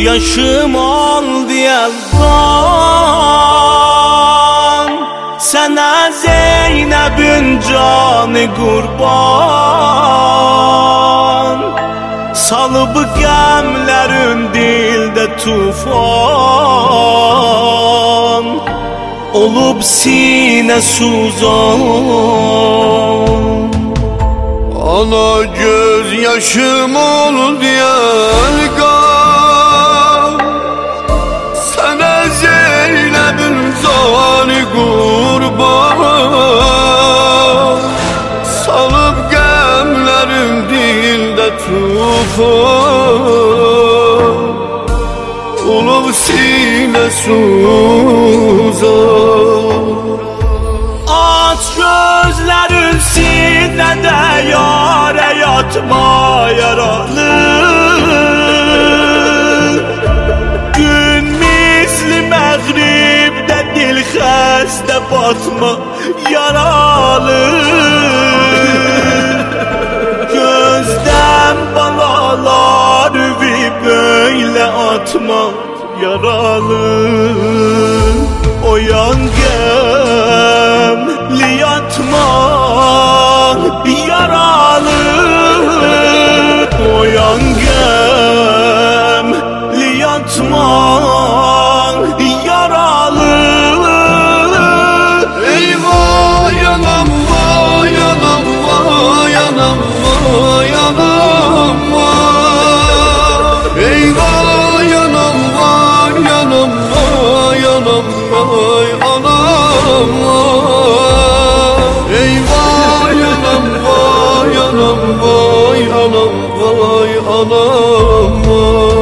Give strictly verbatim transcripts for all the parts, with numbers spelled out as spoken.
yaşım oldu yaldan. Sana Zeynep'in canı kurban, salıp gemlerin dilde tufan, olup sine suzan. Ana göz yaşım oldu yalgan, sana Zeynep'in canı kurban, salıp gemlerim dilde tufan, olup sine suzan. Aç gözlerin sinede yâre yatma yaralı, gün misli məğribdə dil xəstə batma yaralı. Gözdən balalar vi böyle atma yaralı. Oyan gemli yatma yaralı, oyan gemli yatma yaralı. Eyvah yanam vay yanam vay yanam vay yanam vay. Eyvah yanam vay yanam vay yanam vay anam vay. Eyvah yanam vay yanam vay anam vay anam vay.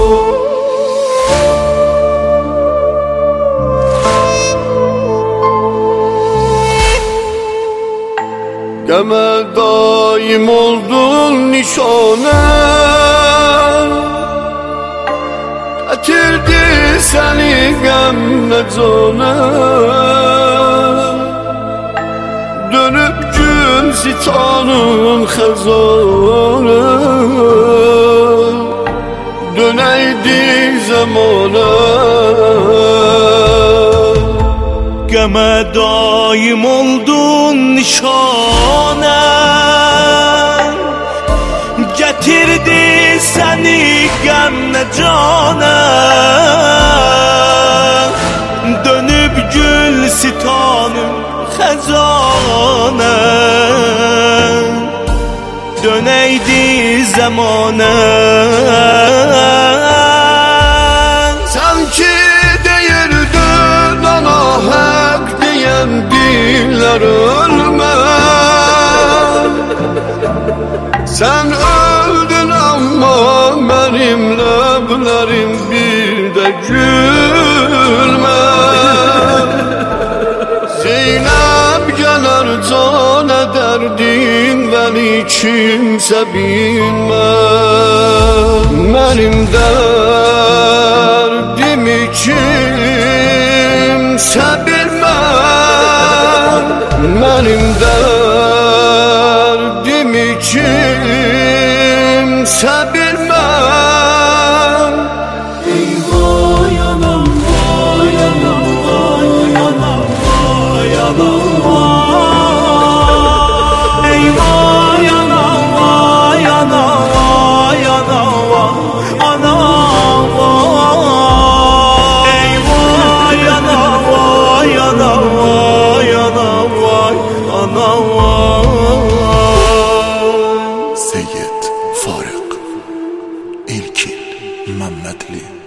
Geme daim oldun nişane, getirdi seni gemle cane. Dönüp gül sitanın xezane, döneydi zamane. Geme daim oldun nişane, getirdi seni gemle cane. Dönüp gül sitanın xezane, döneydi zamane. Sen ki deyirdin ana hak diyen diller ölme. Sen öldün ama benim leblerim bir de gülme. Zeynep gelir can ederdim beni kimse bilmez. Benim derdimi kimse bilmez. Benim derdimi kimse bilmez. Eyvah yanam vay yanam vay yanam vay yanam vay. Eyvah yanam vay yanam vay yanam vay anam vay. Eyvah yanam vay yanam vay yanam vay anam vay. Seyyid Farık İlkin Mehmetli